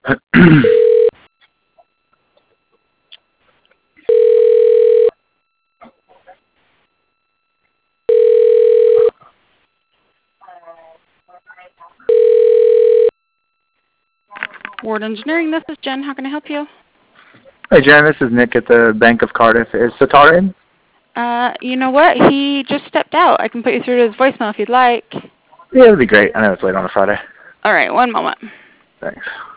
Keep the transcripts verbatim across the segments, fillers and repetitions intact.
Ward Engineering, this is Jen. How can I help you? Hi, Jen. This is Nick at the Bank of Cardiff. Is Satar in? Uh, you know what? He just stepped out. I can put you through to his voicemail if you'd like. Yeah, that'd be great. I know it's late on a Friday. All right, one moment. Thanks.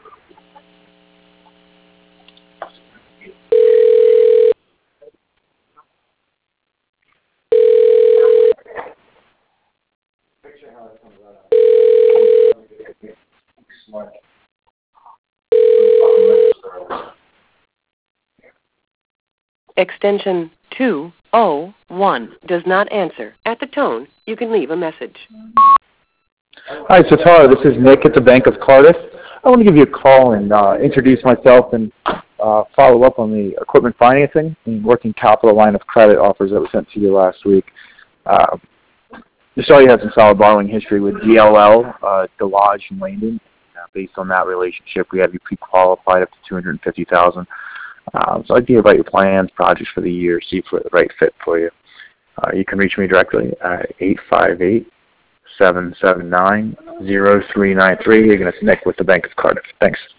Extension two oh one does not answer. At the tone, you can leave a message. Hi, Satar. This is Nick at the Bank of Cardiff. I want to give you a call and uh, introduce myself and uh, follow up on the equipment financing and working capital line of credit offers that was sent to you last week. Uh, I saw you had some solid borrowing history with D L L, uh, Delage, and Langdon. Uh, based on that relationship, we have you pre-qualified up to two hundred fifty thousand dollars. Um, so I'd like to hear about your plans, projects for the year, see if we're the right fit for you. Uh, you can reach me directly at eight five eight, seven seven nine, zero three nine three. Again, it's Nick with the Bank of Cardiff. Thanks.